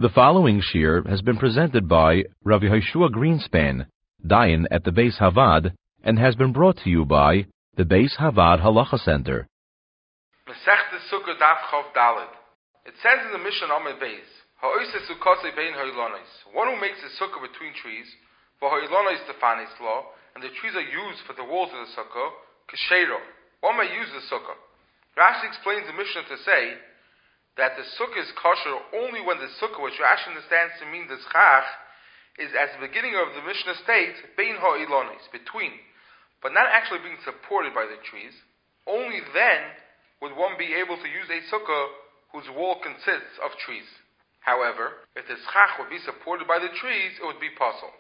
The following shir has been presented by Rav Yehoshua Greenspan, Dayan at the Beis Havad, and has been brought to you by the Beis Havad Halacha Center. Masechta Sukkah Daf Chav Daled. It says in the Mishnah Amud Beis, Ha'oiseh Sukkosei bein ha'ilonos, one who makes a sukkah between trees, v'ha'ilonos tefanes law, and the trees are used for the walls of the sukkah, k'sheiro, one may use the sukkah. Rashi explains the Mishnah to say that the sukkah is kosher only when the sukkah, which Rashi understands to mean the schach, is as the beginning of the Mishnah states, bein ha'ilonos, between, but not actually being supported by the trees. Only then would one be able to use a sukkah whose wall consists of trees. However, if the schach would be supported by the trees, it would be possible.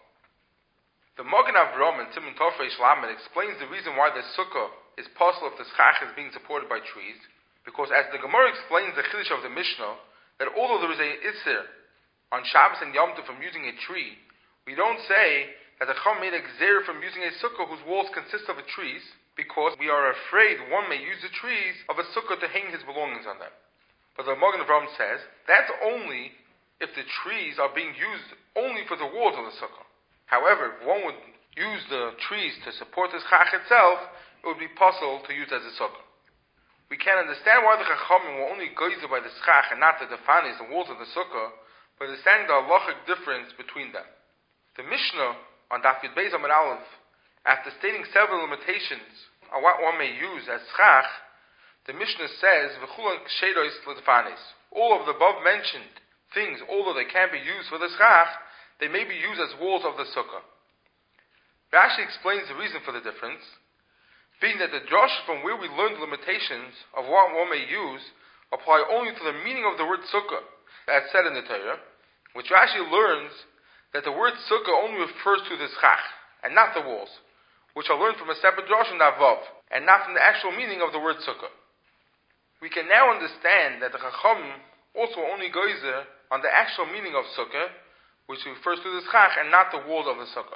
The Magen Avram in Siman Tov Reish Lamed explains the reason why the sukkah is possible if the schach is being supported by trees, because as the Gemara explains the Chiddush of the Mishnah, that although there is a Isser on Shabbos and Yom Tov from using a tree, we don't say that the Chacham made a Gzeir from using a sukkah whose walls consist of trees, because we are afraid one may use the trees of a sukkah to hang his belongings on them. But the Magen Avram says, that's only if the trees are being used only for the walls of the sukkah. However, if one would use the trees to support the schach itself, it would be possible to use as a sukkah. We can understand why the Chachamim were only goyzer by the schach and not the tefanis, the walls of the sukkah, by understanding the halachic difference between them. The Mishnah on Daf Yud Beis Amud Aleph, after stating several limitations on what one may use as schach, the Mishnah says, "V'chulan k'sheiros l'tefanis." All of the above mentioned things, although they can be used for the schach, they may be used as walls of the sukkah. Rashi explains the reason for the difference, being that the drush from where we learn the limitations of what one may use apply only to the meaning of the word sukkah, as said in the Torah, which Rashi learns that the word sukkah only refers to the schach, and not the walls, which are learned from a separate drush in Avav, and not from the actual meaning of the word sukkah. We can now understand that the Chacham also only goyzer on the actual meaning of sukkah, which refers to the schach, and not the walls of the sukkah.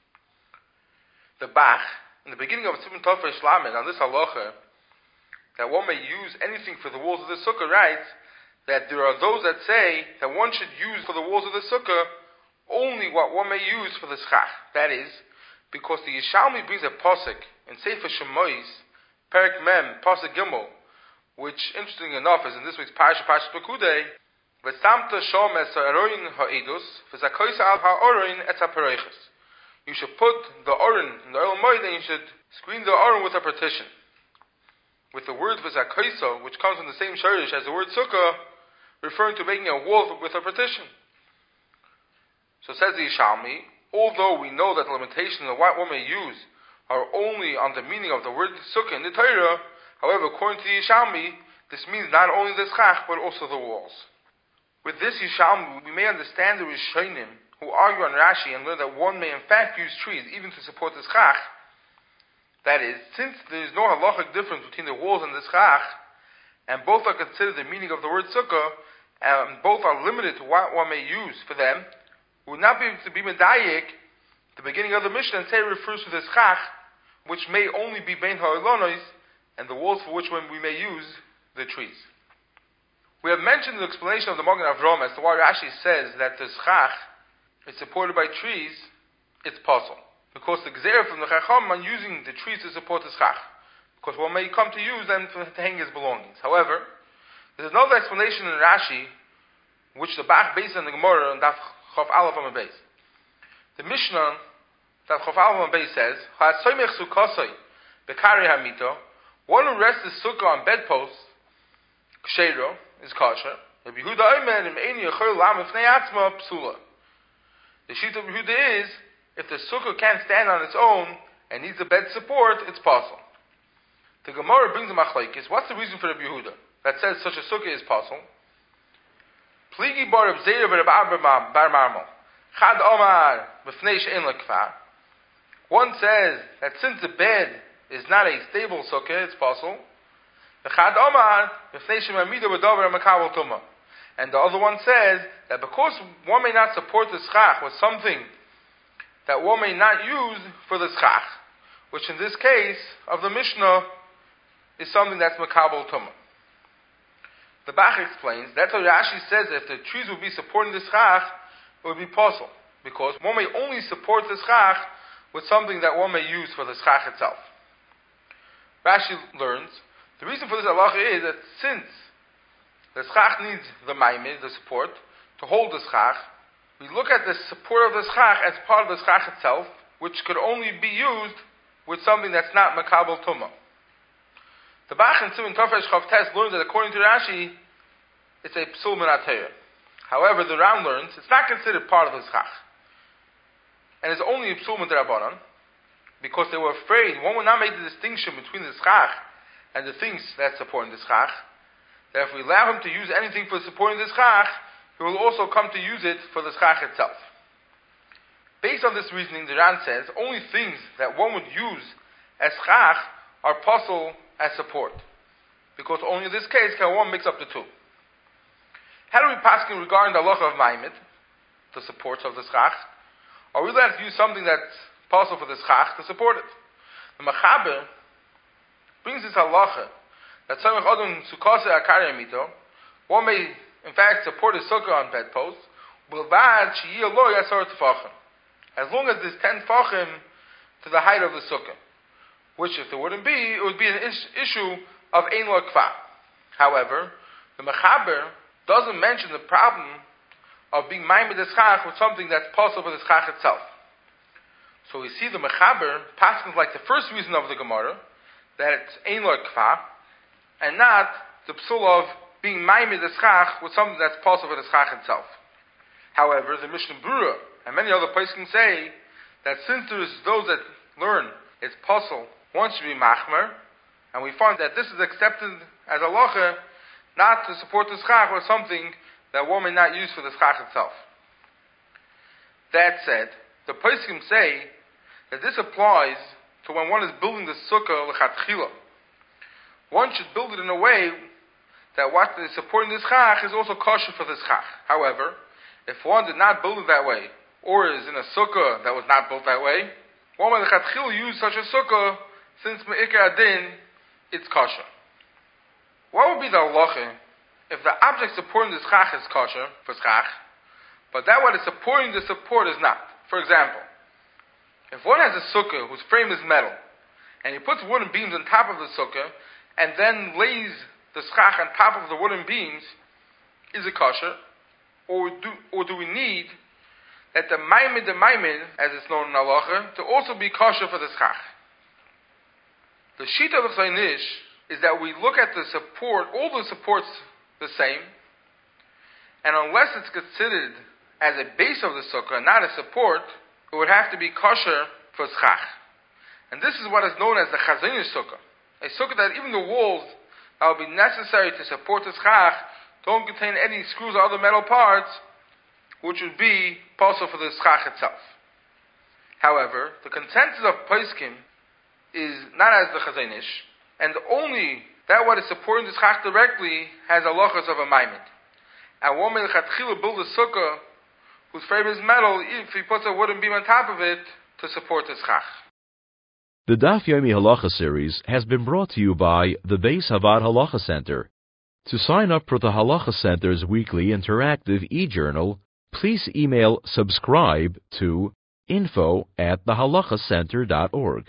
The Bach, in the beginning of Siman Tov Reish Lamed, on this halacha, that one may use anything for the walls of the sukkah, writes that there are those that say that one should use for the walls of the sukkah only what one may use for the schach. That is, because the Yishalmi brings a posuk in Sefer Shemois, Perek Mem, Posuk Gimel, which, interesting enough, is in this week's Parashat Pekudei, V'samta shom es ha'aroin ha'edus, v'zakoisa al ha'aroin et ha'pereiches. You should put the Aron in the Oil Moed, and you should screen the Aron with a partition. With the word v'zakoisa, which comes from the same shorish as the word sukkah, referring to making a wall with a partition. So says the Yishalmi, although we know that the limitations of what one may use are only on the meaning of the word sukkah in the Torah, however, according to the Yishalmi, this means not only the schach, but also the walls. With this Yishalmi, we may understand the Rishonim, who argue on Rashi and learn that one may in fact use trees even to support the schach. That is, since there is no halachic difference between the walls and the schach, and both are considered the meaning of the word sukkah, and both are limited to what one may use for them, we would not be able to be medayik, the beginning of the Mishnah, and say it refers to the schach, which may only be bein ha'ilonos, and the walls for which we may use the trees. We have mentioned the explanation of the Magen Avram as to why Rashi says that the schach is supported by trees. It's possible, because the gzeir from the Chacham on using the trees to support the schach, because one may come to use them to hang his belongings. However, there's another explanation in Rashi, which the Bach based on the Gemara on Daf Chav Aleph Amud Beis. The Mishnah Daf Chav Aleph Amud Beis says, "Ha'asoymech sukkosoi bekari hamito." One who rests his sukkah on bedposts, ksheiro, is kosher. The Yehuda Omer im eini yechol lam ifnei atzma psula. The sheet of Yehuda is, if the sukkah can't stand on its own and needs a bed support, it's possible. The Gemara brings a machlokes. What's the reason for Rabbi Yehuda that says such a sukkah is possible? Pligi bar Reb Zeira v'Reb Abba bar Marmol. Chad Omar b'fnei she'en lekfar. One says that since the bed is not a stable sukkah, it's possible. The Chad Omar b'fnei she'mamido b'dover makabel tumah. And the other one says that because one may not support the schach with something that one may not use for the schach, which in this case of the Mishnah is something that's makabel tumah. The Bach explains, that's what Rashi says, if the trees would be supporting the schach, it would be possible. Because one may only support the schach with something that one may use for the schach itself. Rashi learns, the reason for this halacha is that since the schach needs the maimid, the support, to hold the schach, we look at the support of the schach as part of the schach itself, which could only be used with something that's not makabel tumah. The Bach in Siman Tafresh Chav Tes learns that according to Rashi, it's a psul min ha-Torah. However, the Ram learns it's not considered part of the schach, and it's only a psul min d'Rabbanan, because they were afraid one would not make the distinction between the schach and the things that support the schach. That if we allow him to use anything for supporting the schach, he will also come to use it for the schach itself. Based on this reasoning, the Ran says only things that one would use as schach are possible as support, because only in this case can one mix up the two. How do we pass regarding the halacha of maimid, the supports of the schach? Are we allowed to use something that's possible for the schach to support it? The Mechaber brings this halacha that samech adon sukase akari amito, one may in fact support a sukkah on bedposts, as long as there's 10 tfachim to the height of the sukkah. Which, if there wouldn't be, it would be an issue of ein lo kfa. However, the Mechaber doesn't mention the problem of being maimed the schach with something that's possible for the schach itself. So we see the Mechaber passes like the first reason of the Gemara, that it's ein lo kfa, and not the psul of being maimed the schach with something that's possible for the schach itself. However, the Mishnah Berurah and many other places can say that since there's those that learn it's possible, one should be machmer, and we find that this is accepted as a halacha not to support the schach or something that one may not use for the schach itself. That said, the poskim say that this applies to when one is building the sukkah l'chatchila. One should build it in a way that what is supporting the schach is also kosher for the schach. However, if one did not build it that way, or is in a sukkah that was not built that way, one may l'chatchila use such a sukkah, since me'ikar adin, it's kosher. What would be the halacha if the object supporting the schach is kosher for schach, but that what is supporting the support is not? For example, if one has a sukkah whose frame is metal, and he puts wooden beams on top of the sukkah, and then lays the schach on top of the wooden beams, is it kosher? Or do we need that the maimid, as it's known in halacha, to also be kosher for the schach? The shita of the Chazon Ish is that we look at the support, all the supports the same, and unless it's considered as a base of the sukkah, not a support, it would have to be kosher for schach. And this is what is known as the Chazon Ish sukkah. A sukkah that even the walls that will be necessary to support the schach don't contain any screws or other metal parts, which would be possible for the schach itself. However, the consensus of poskim is not as the Chazon Ish, and only that what is supporting the schach directly has halachas of a maimid. And one may l'chatchila build a sukkah whose frame is metal if he puts a wooden beam on top of it to support the schach. The Daf Yomi Halacha series has been brought to you by the Beis Havad Halacha Center. To sign up for the Halacha Center's weekly interactive e-journal, please email subscribe to info@thehalachacenter.org.